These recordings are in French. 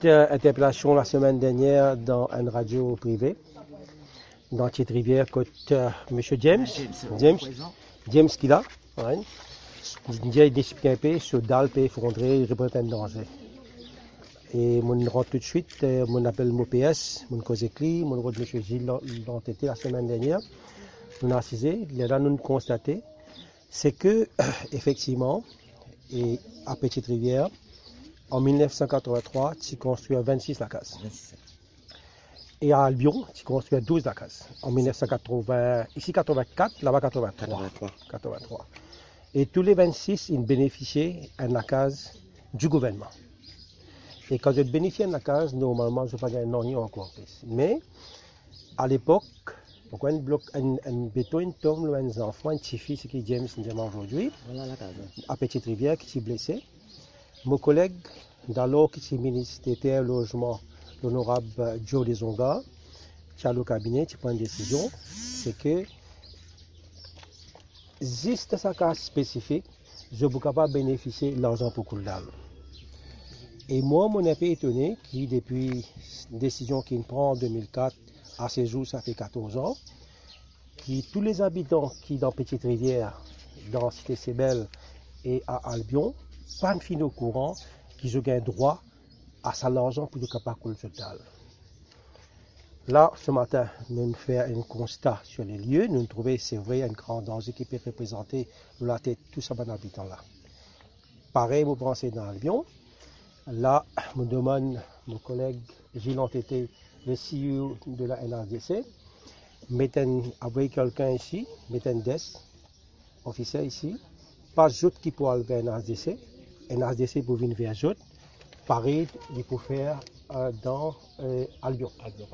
interpellation la semaine dernière dans une radio privée, dans Thiès-Rivière, côté M. James qui là, il a expliqué un peu sur dalle peut effondrer, il représente un danger. Et mon rentre tout de suite, mon appel mon PS, mon cause écrit, mon route M. Gilles l'entêté la semaine dernière, nous assisé, là nous constaté, c'est que effectivement, et à Petite-Rivière, en 1983, tu construis 26 la case. Et à Albion, tu construis 12 la case. En 1980, ici 84, là-bas 83. Et tous les 26, ils bénéficiaient de la case du gouvernement. Et quand je bénéficie de la case, normalement, je ne vais pas gagner rien encore plus. Mais, à l'époque, donc un béton, une tombe, un enfant, un petit-fils qui est James aujourd'hui, à Petite-Rivière, qui s'est blessé. Mon collègue, d'alors qui est ministre d'État logement, l'honorable Joe Desonga, qui a le cabinet, qui prend une décision, c'est que, juste sa case spécifique, je ne peux pas bénéficier de l'argent pour Kouldal. Et moi, mon un peu étonné, qui depuis une décision qu'il prend en 2004, à ce jour, ça fait 14 ans, qui tous les habitants qui dans Petite-Rivière, dans Cité Sébelle et à Albion, pas de fin au courant, qu'ils ont droit à ça l'argent pour le capable de total. Là, ce matin, nous faisons un constat sur les lieux, nous trouvons, c'est vrai, un grand danger qui peut représenter la tête tous ces habitants là. Pareil, vous pensez dans Albion. Là, me demande mon collègue Gilles Entêté, le CEO de la NRDC, avec quelqu'un ici, mettre un desk, officiel ici, pas d'autres qui pour aller vers NRDC pour venir vers d'autres, pareil, il faut faire dans Albion.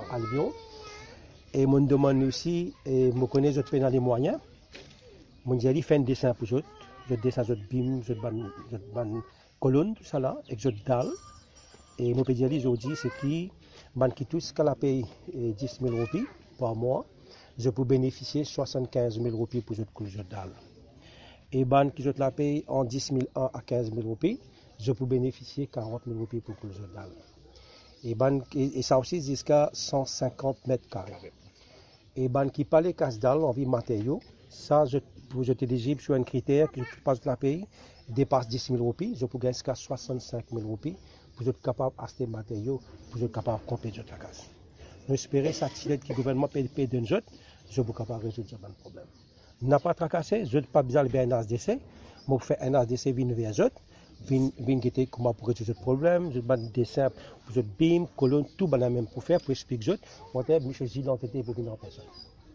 Et me demande aussi, et me connaît d'autres pays dans les moyens, me dit, fait un dessin pour d'autres, je dessin d'autres bim, d'autres colonne, tout ça là, avec d'autres dalles. Et mon pédialyse aujourd'hui, c'est qui tous qu'à la paye 10 000 roupies par mois, je peux bénéficier 75 000 roupies pour cette dalle. Et qui je la paye en 10 000 à 15 000 roupies, je peux bénéficier 40 000 roupies pour cette dalle. Et ça aussi jusqu'à 150 mètres carrés. Et qui parle de casse dalle en vie matériaux, ça, je suis éligible sur un critère que je passe de la paye, dépasse 10 000 roupies, je peux gagner jusqu'à 65 000 roupies pour être capable d'acheter des matériaux, pour être capable de compléter la case. Nous espérons que cette aide que le gouvernement paye d'un jeu, je suis capable de résoudre ce problème. N'a pas tracassé, je n'ai pas besoin de faire un ASDC, je fais un ASDC venir vers eux, venir guetter comment pour résoudre ce problème, je fais un dessin pour bim, colonne, tout le même pour faire, pour expliquer eux, M. Gilles Entêté pour venir en personne.